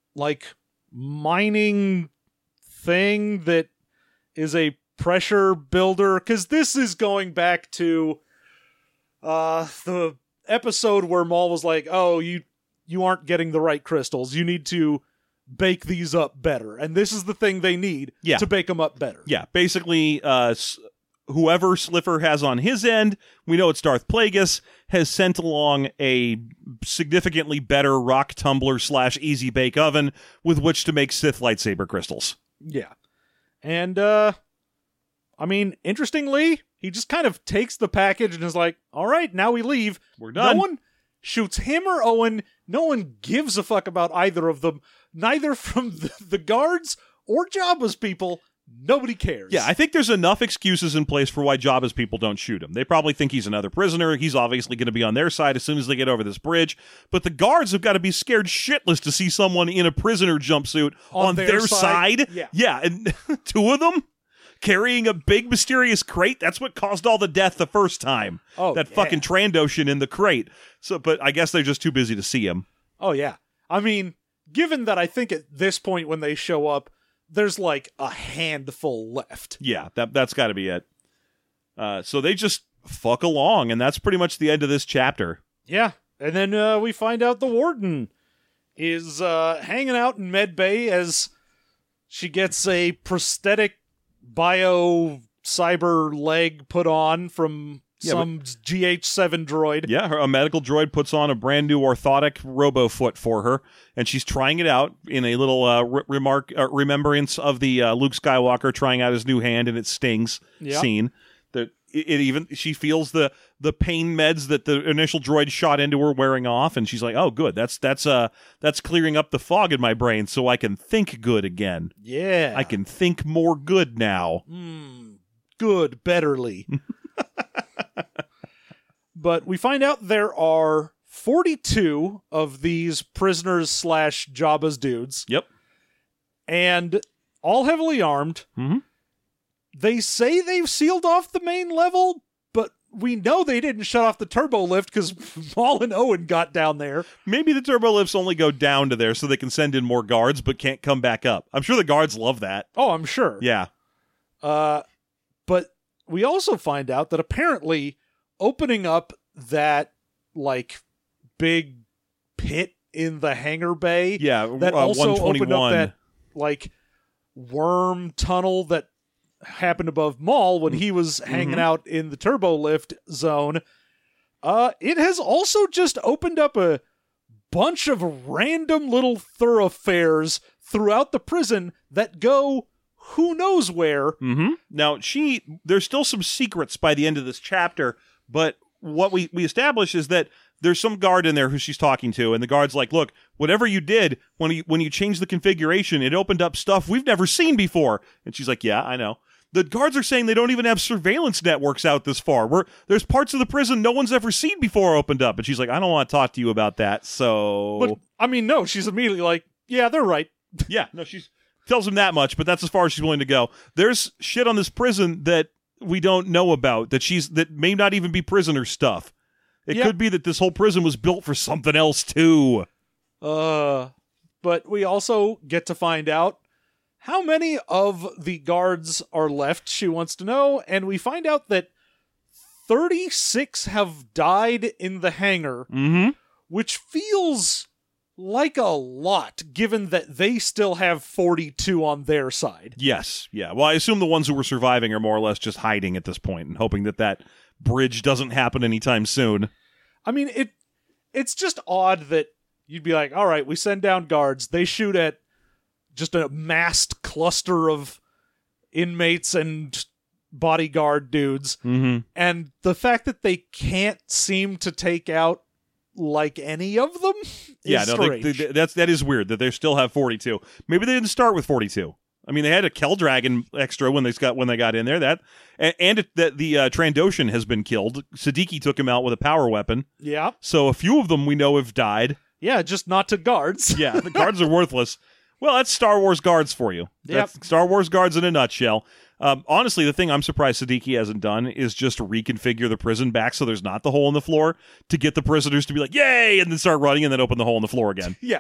mining thing that is a pressure builder, because this is going back to the episode where Maul was like, oh, you aren't getting the right crystals. You need to bake these up better. And this is the thing they need to bake them up better. Yeah, basically, whoever Sliffer has on his end, we know it's Darth Plagueis, has sent along a significantly better rock tumbler / easy bake oven with which to make Sith lightsaber crystals. Yeah. And, interestingly, he just kind of takes the package and is like, all right, now we leave. We're done. No one shoots him or Owen. No one gives a fuck about either of them. Neither from the guards or Jabba's people. nobody cares. Yeah, I think there's enough excuses in place for why Jabba's people don't shoot him. They probably think he's another prisoner. He's obviously going to be on their side as soon as they get over this bridge. But the guards have got to be scared shitless to see someone in a prisoner jumpsuit on their side. Yeah, and two of them carrying a big mysterious crate. That's what caused all the death the first time. Oh, that fucking Trandoshan in the crate. So, but I guess they're just too busy to see him. Oh, yeah. I mean, given that I think at this point when they show up, there's like a handful left. Yeah, that's got to be it. So they just fuck along, and that's pretty much the end of this chapter. Yeah, and then we find out the warden is hanging out in Med Bay as she gets a prosthetic bio cyber leg put on from some GH7 droid. Yeah, a medical droid puts on a brand new orthotic robo-foot for her, and she's trying it out in a little remembrance of the Luke Skywalker trying out his new hand and it stings scene. She feels the pain meds that the initial droid shot into her wearing off, and she's like, "Oh, good. That's clearing up the fog in my brain, so I can think good again. Yeah, I can think more good now. Good, betterly." But we find out there are 42 of these prisoners / Jabba's dudes. Yep, and all heavily armed. Mm-hmm. They say they've sealed off the main level, but we know they didn't shut off the turbo lift because Maul and Owen got down there. Maybe the turbo lifts only go down to there so they can send in more guards, but can't come back up. I'm sure the guards love that. Oh, I'm sure. Yeah. But we also find out that apparently opening up that, like, big pit in the hangar bay. Yeah, that also 121. opened up that, like, worm tunnel that happened above Maul when he was hanging out in the turbo lift zone. It has also just opened up a bunch of random little thoroughfares throughout the prison that go who knows where. Mm-hmm. Now, there's still some secrets by the end of this chapter, but what we establish is that there's some guard in there who she's talking to, and the guard's like, "Look, whatever you did, when you changed the configuration, it opened up stuff we've never seen before." And she's like, "Yeah, I know." The guards are saying they don't even have surveillance networks out this far. There's parts of the prison no one's ever seen before opened up. And she's like, "I don't want to talk to you about that." So, but I mean, no, she's immediately like, "Yeah, they're right." Yeah, no, she tells him that much, but that's as far as she's willing to go. There's shit on this prison that we don't know about that may not even be prisoner stuff. It could be that this whole prison was built for something else too. But we also get to find out how many of the guards are left, she wants to know, and we find out that 36 have died in the hangar, which feels like a lot, given that they still have 42 on their side. Yes, yeah. Well, I assume the ones who were surviving are more or less just hiding at this point and hoping that bridge doesn't happen anytime soon. I mean, it's just odd that you'd be like, all right, we send down guards, they shoot at just a massed cluster of inmates and bodyguard dudes, and the fact that they can't seem to take out like any of them is strange. That is weird that they still have 42. Maybe they didn't start with 42. I mean, they had a Keldrakon extra when they got in there. The Trandoshan has been killed. Siddiqui took him out with a power weapon. Yeah. So a few of them we know have died. Yeah, just not to guards. Yeah, the guards are worthless. Well, that's Star Wars guards for you. Yep. That's Star Wars guards in a nutshell. Honestly, the thing I'm surprised Siddiqui hasn't done is just reconfigure the prison back so there's not the hole in the floor to get the prisoners to be like, "Yay!" and then start running and then open the hole in the floor again. Yeah.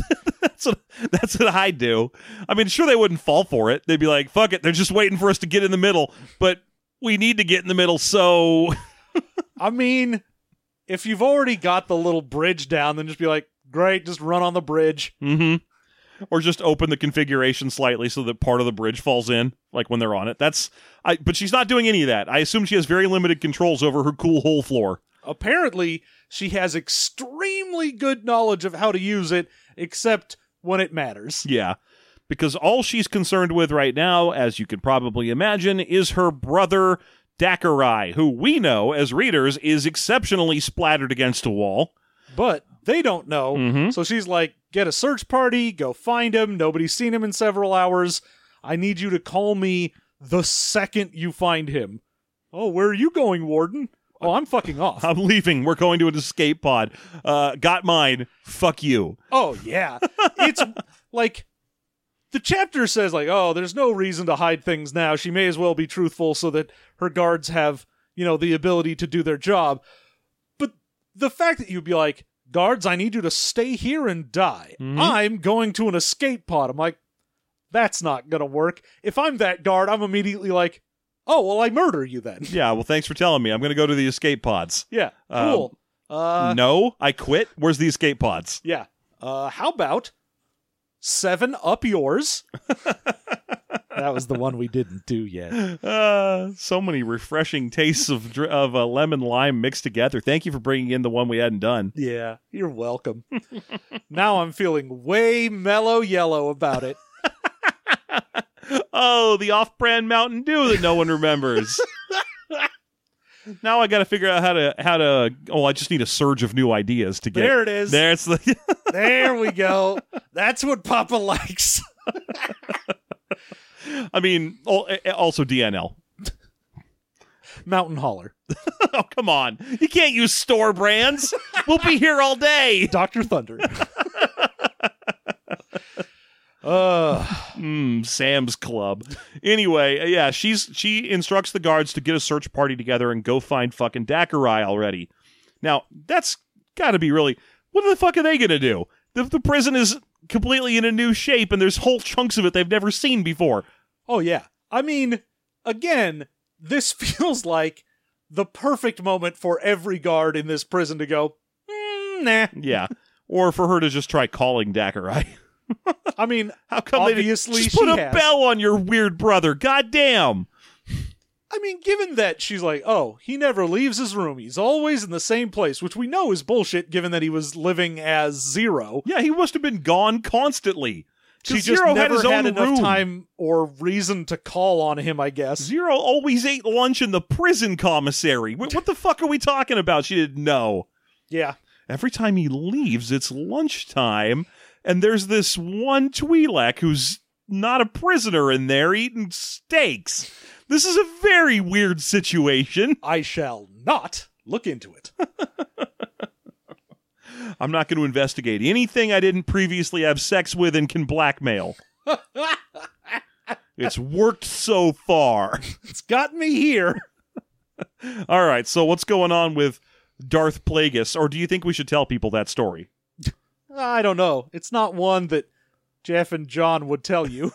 That's what I'd do. I mean, sure, they wouldn't fall for it. They'd be like, "Fuck it, they're just waiting for us to get in the middle." But we need to get in the middle, so... I mean, if you've already got the little bridge down, then just be like, great, just run on the bridge. Or just open the configuration slightly so that part of the bridge falls in, like when they're on it. But she's not doing any of that. I assume she has very limited controls over her cool hole floor. Apparently, she has extremely good knowledge of how to use it, except when it matters. Yeah, because all she's concerned with right now, as you can probably imagine, is her brother Dakarai, who we know, as readers, is exceptionally splattered against a wall. But they don't know, so she's like, get a search party, go find him, nobody's seen him in several hours. I need you to call me the second you find him. Oh, where are you going, Warden? Oh, I'm fucking off. I'm leaving. We're going to an escape pod. Got mine. Fuck you. Oh, yeah. It's like, the chapter says, like, oh, there's no reason to hide things now. She may as well be truthful so that her guards have, the ability to do their job. But the fact that you'd be like, guards, I need you to stay here and die. Mhm. I'm going to an escape pod. I'm like, that's not going to work. If I'm that guard, I'm immediately like, oh, well, I murder you then. Yeah, well, thanks for telling me. I'm going to go to the escape pods. Yeah, cool. No, I quit. Where's the escape pods? Yeah. How about 7 up yours? That was the one we didn't do yet. So many refreshing tastes of lemon lime mixed together. Thank you for bringing in the one we hadn't done. Yeah, you're welcome. Now I'm feeling way mellow yellow about it. Oh, the off-brand Mountain Dew that no one remembers. Now I got to figure out how to. Oh, I just need a surge of new ideas to get. There it is. There's the. There we go. That's what Papa likes. I mean, also DNL. Mountain Holler. Oh, come on. You can't use store brands. We'll be here all day. Dr. Thunder. Sam's Club. Anyway, yeah, she instructs the guards to get a search party together and go find fucking Dakarai already. Now, that's gotta be really... What the fuck are they gonna do? The prison is completely in a new shape and there's whole chunks of it they've never seen before. Oh, yeah. I mean, again, this feels like the perfect moment for every guard in this prison to go, nah. Yeah. Or for her to just try calling Dakarai. I mean, how come obviously they just she put a has. bell on your weird brother? God damn. I mean, given that she's like, oh, he never leaves his room. He's always in the same place, which we know is bullshit given that he was living as Zero. Yeah, he must have been gone constantly. She just Zero never had enough room. time or reason to call on him, I guess. Zero always ate lunch in the prison commissary. What the fuck are we talking about? She didn't know. Yeah. Every time he leaves, it's lunchtime, and there's this one Twi'lek who's not a prisoner in there eating steaks. This is a very weird situation. I shall not look into it. I'm not going to investigate anything I didn't previously have sex with and can blackmail. It's worked so far. It's got me here. All right, so what's going on with Darth Plagueis? Or do you think we should tell people that story? I don't know. It's not one that Jeff and John would tell you.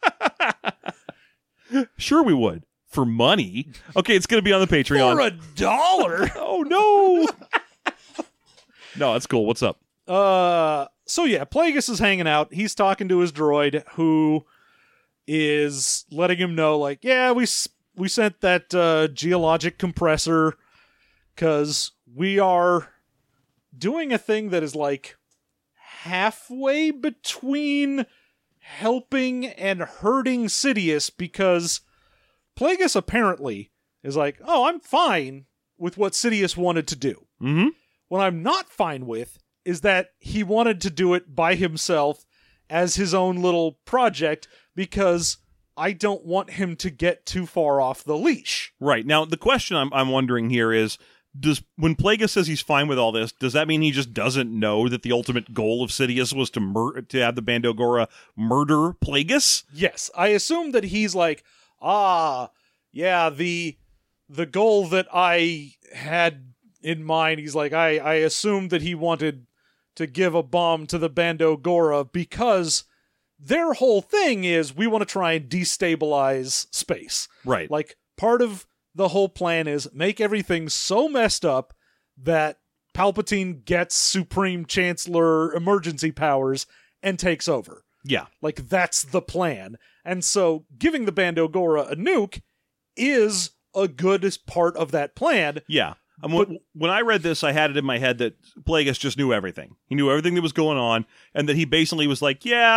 Sure we would. For money. Okay, it's going to be on the Patreon. For $1? Oh, no. No, that's cool. What's up? So yeah, Plagueis is hanging out. He's talking to his droid, who is letting him know, like, yeah, we sent that geologic compressor because we are doing a thing that is like halfway between helping and hurting Sidious, because Plagueis apparently is like, oh, I'm fine with what Sidious wanted to do. Mm-hmm. What I'm not fine with is that he wanted to do it by himself as his own little project, because I don't want him to get too far off the leash. Right. Now, the question I'm wondering here is, when Plagueis says he's fine with all this, does that mean he just doesn't know that the ultimate goal of Sidious was to have the Bando Gora murder Plagueis? Yes. I assume that he's like, yeah, the goal that I had in mind, he's like, I assumed that he wanted to give a bomb to the Bando Gora because their whole thing is we want to try and destabilize space. Right. Like, part of the whole plan is make everything so messed up that Palpatine gets Supreme Chancellor emergency powers and takes over. Yeah. Like, that's the plan. And so giving the Bando Gora a nuke is a good part of that plan. Yeah. When I read this, I had it in my head that Plagueis just knew everything. He knew everything that was going on, and that he basically was like, yeah,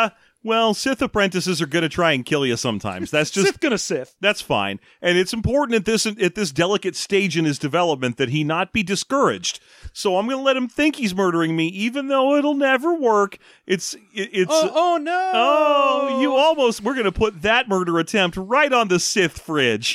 Well, Sith apprentices are going to try and kill you sometimes. That's just Sith gonna Sith. That's fine. And it's important at this delicate stage in his development that he not be discouraged. So I'm going to let him think he's murdering me, even though it'll never work. It's Oh no! Oh, we're going to put that murder attempt right on the Sith fridge.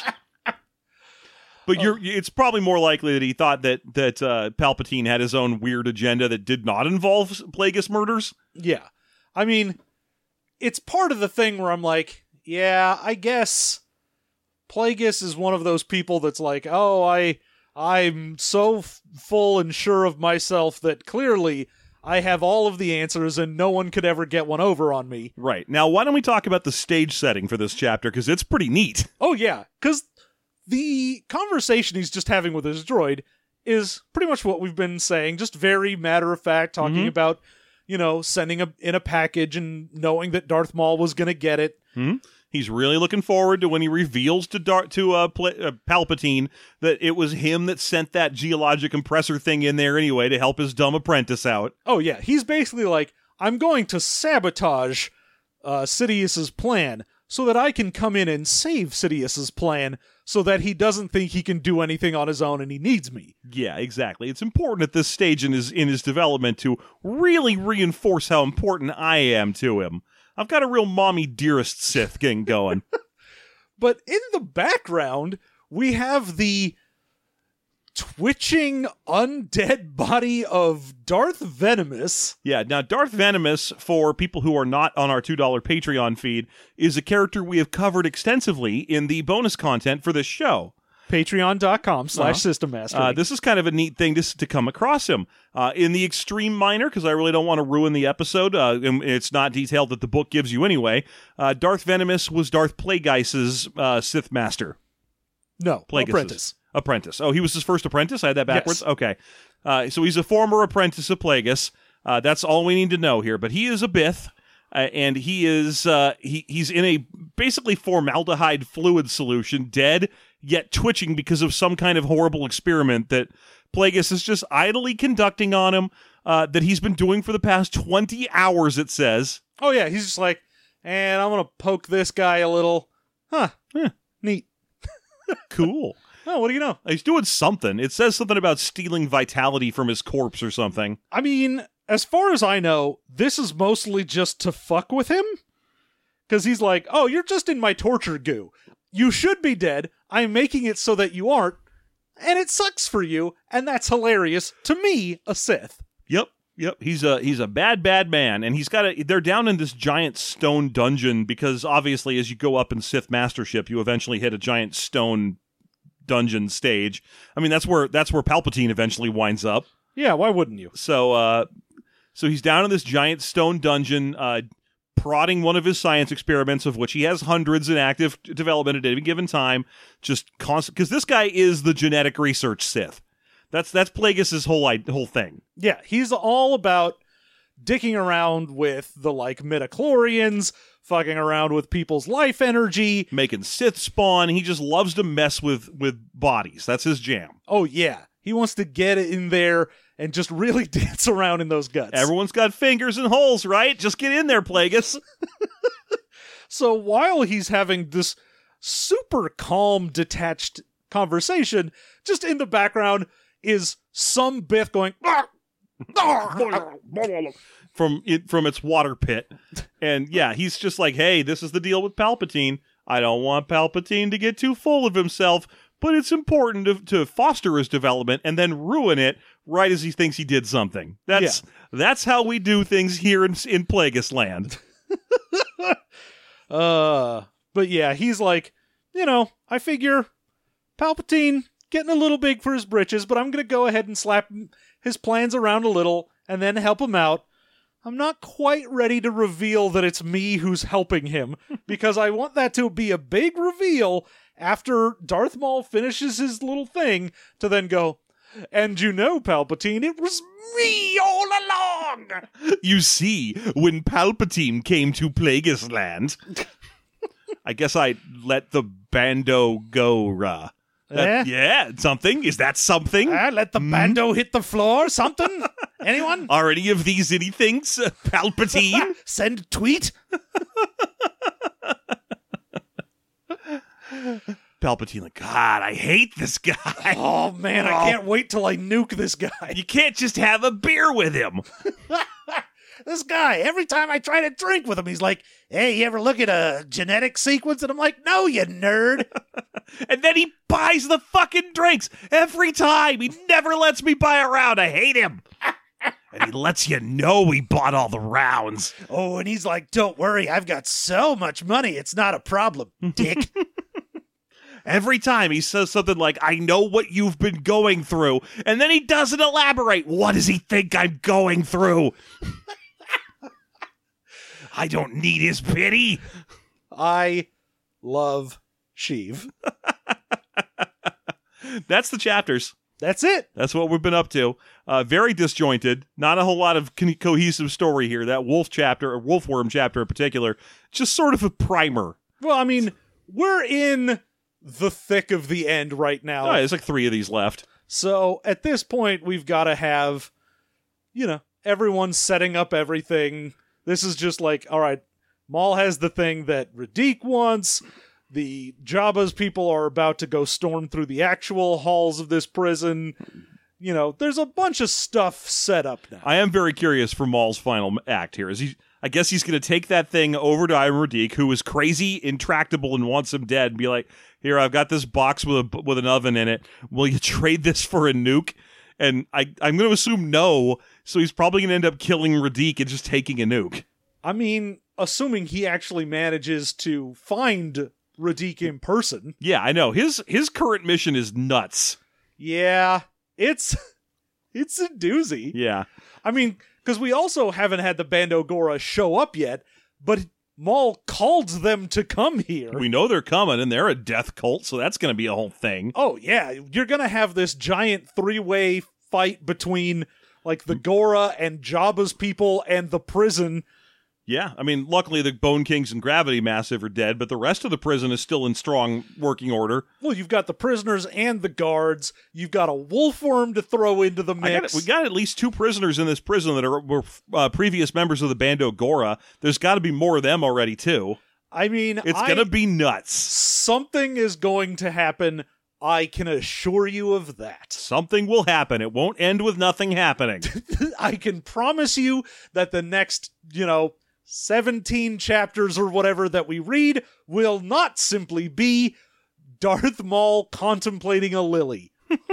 But it's probably more likely that he thought that Palpatine had his own weird agenda that did not involve Plagueis murders. Yeah. I mean, it's part of the thing where I'm like, yeah, I guess Plagueis is one of those people that's like, oh, I'm so full and sure of myself that clearly I have all of the answers and no one could ever get one over on me. Right. Now, why don't we talk about the stage setting for this chapter, because it's pretty neat. Oh, yeah, because the conversation he's just having with his droid is pretty much what we've been saying, just very matter-of-fact, talking about, sending in a package and knowing that Darth Maul was going to get it. Mm-hmm. He's really looking forward to when he reveals to Palpatine that it was him that sent that geologic compressor thing in there anyway to help his dumb apprentice out. Oh, yeah. He's basically like, I'm going to sabotage Sidious's plan so that I can come in and save Sidious's plan so that he doesn't think he can do anything on his own and he needs me. Yeah, exactly. It's important at this stage in his development to really reinforce how important I am to him. I've got a real mommy dearest Sith thing going. But in the background, we have the twitching undead body of Darth Venomous. Yeah, now Darth Venomous, for people who are not on our $2 Patreon feed, is a character we have covered extensively in the bonus content for this show. Patreon.com/System Mastery. This is kind of a neat thing to come across him. In the extreme minor, because I really don't want to ruin the episode, and it's not detailed that the book gives you anyway, Darth Venomous was Darth Plagueis's Sith Master. No, Apprentice. Oh, he was his first apprentice? I had that backwards? Yes. Okay. So he's a former apprentice of Plagueis. That's all we need to know here. But he is a Bith, and he is he's in a basically formaldehyde fluid solution, dead, yet twitching because of some kind of horrible experiment that Plagueis is just idly conducting on him, that he's been doing for the past 20 hours, it says. Oh, yeah, he's just like, and I'm going to poke this guy a little. Neat. Cool. Oh, what do you know? He's doing something. It says something about stealing vitality from his corpse or something. I mean, as far as I know, this is mostly just to fuck with him. Because he's like, oh, you're just in my torture goo. You should be dead. I'm making it so that you aren't. And it sucks for you. And that's hilarious. To me, a Sith. Yep. He's a bad man. And they're down in this giant stone dungeon because obviously as you go up in Sith Mastership, you eventually hit a giant stone dungeon stage. I mean, that's where Palpatine eventually winds up. Yeah, why wouldn't you? So he's down in this giant stone dungeon, prodding one of his science experiments, of which he has hundreds in active development at any given time, just constant, because this guy is the genetic research Sith. That's Plagueis' whole thing. Yeah, he's all about dicking around with the midichlorians, fucking around with people's life energy, making Sith spawn. He just loves to mess with bodies. That's his jam. Oh yeah, he wants to get it in there and just really dance around in those guts. Everyone's got fingers and holes, right? Just get in there, Plagueis. So while he's having this super calm, detached conversation, just in the background is some Bith going from its water pit. And yeah, he's just like, hey, this is the deal with Palpatine. I don't want Palpatine to get too full of himself, but it's important to foster his development and then ruin it right as he thinks he did something. That's how we do things here in Plagueis land. But yeah, he's like, I figure Palpatine getting a little big for his britches, but I'm going to go ahead and slap his plans around a little and then help him out. I'm not quite ready to reveal that it's me who's helping him, because I want that to be a big reveal after Darth Maul finishes his little thing to then go, and Palpatine, it was me all along! You see, when Palpatine came to Plagueis land, I guess I let the bando go, Yeah, something. Is that something? Let the bando hit the floor. Something? Anyone? Are any of these anythings, Palpatine? Send a tweet. Palpatine, like, God, I hate this guy. Oh, man, I can't wait till I nuke this guy. You can't just have a beer with him. This guy, every time I try to drink with him, he's like, hey, you ever look at a genetic sequence? And I'm like, no, you nerd. And then he buys the fucking drinks every time. He never lets me buy a round. I hate him. And he lets you know he bought all the rounds. Oh, and he's like, don't worry, I've got so much money, it's not a problem, dick. Every time he says something like, I know what you've been going through. And then he doesn't elaborate. What does he think I'm going through? I don't need his pity. I love Sheev. That's the chapters. That's it. That's what we've been up to. Very disjointed. Not a whole lot of cohesive story here. That wolf chapter, or wolfworm chapter in particular, just sort of a primer. Well, I mean, we're in the thick of the end right now. Oh, there's like 3 of these left. So at this point, we've got to have, everyone setting up everything. This is just like, all right, Maul has the thing that Radique wants. The Jabba's people are about to go storm through the actual halls of this prison. There's a bunch of stuff set up now. I am very curious for Maul's final act here. I guess he's going to take that thing over to Iron Radique, who is crazy, intractable, and wants him dead, and be like, here, I've got this box with an oven in it. Will you trade this for a nuke? And I'm going to assume no, so he's probably going to end up killing Radique and just taking a nuke. I mean, assuming he actually manages to find Radique in person. Yeah, I know. His current mission is nuts. Yeah, it's a doozy. Yeah. I mean, because we also haven't had the Bando Gora show up yet, but Maul called them to come here. We know they're coming, and they're a death cult, so that's going to be a whole thing. Oh, yeah. You're going to have this giant 3-way fight between, like, the Gora and Jabba's people and the prison. Yeah, I mean, luckily the Bone Kings and Gravity Massive are dead, but the rest of the prison is still in strong working order. Well, you've got the prisoners and the guards. You've got a wolfworm to throw into the mix. We got at least 2 prisoners in this prison that were previous members of the Bando Gora. There's got to be more of them already, too. I mean, it's going to be nuts. Something is going to happen. I can assure you of that. Something will happen. It won't end with nothing happening. I can promise you that the next, 17 chapters or whatever that we read will not simply be Darth Maul contemplating a lily.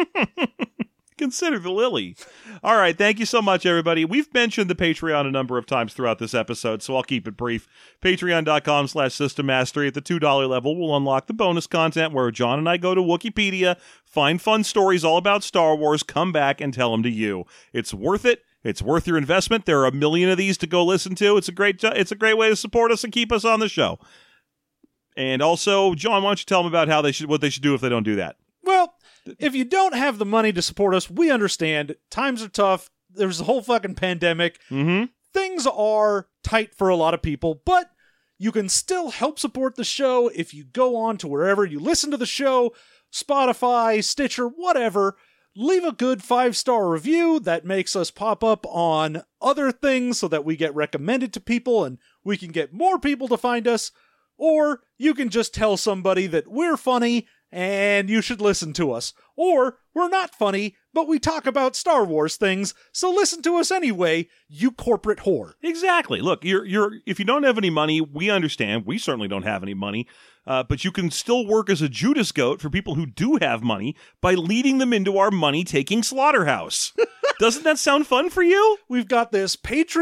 Consider the lily. All right, thank you so much, everybody. We've mentioned the Patreon a number of times throughout this episode, so I'll keep it brief. Patreon.com/SystemMastery. At the $2 level, we'll unlock the bonus content where John and I go to Wikipedia, find fun stories all about Star Wars, come back, and tell them to you. It's worth it. It's worth your investment. There are 1 million of these to go listen to. It's a great way to support us and keep us on the show. And also, John, why don't you tell them about what they should do if they don't do that? Well, if you don't have the money to support us, we understand. Times are tough. There's a whole fucking pandemic. Mm-hmm. Things are tight for a lot of people, but you can still help support the show if you go on to wherever you listen to the show, Spotify, Stitcher, whatever. Leave a good 5-star review that makes us pop up on other things so that we get recommended to people and we can get more people to find us. Or you can just tell somebody that we're funny and you should listen to us. Or we're not funny, but we talk about Star Wars things, so listen to us anyway, you corporate whore. Exactly. Look, if you don't have any money, we understand. We certainly don't have any money. But you can still work as a Judas goat for people who do have money by leading them into our money-taking slaughterhouse. Doesn't that sound fun for you? We've got this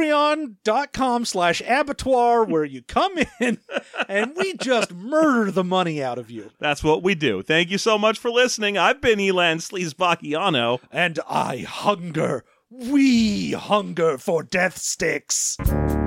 patreon.com/abattoir where you come in and we just murder the money out of you. That's what we do. Thank you so much for listening. I've been Elan Sleazebacchiano. And I hunger. We hunger for death sticks.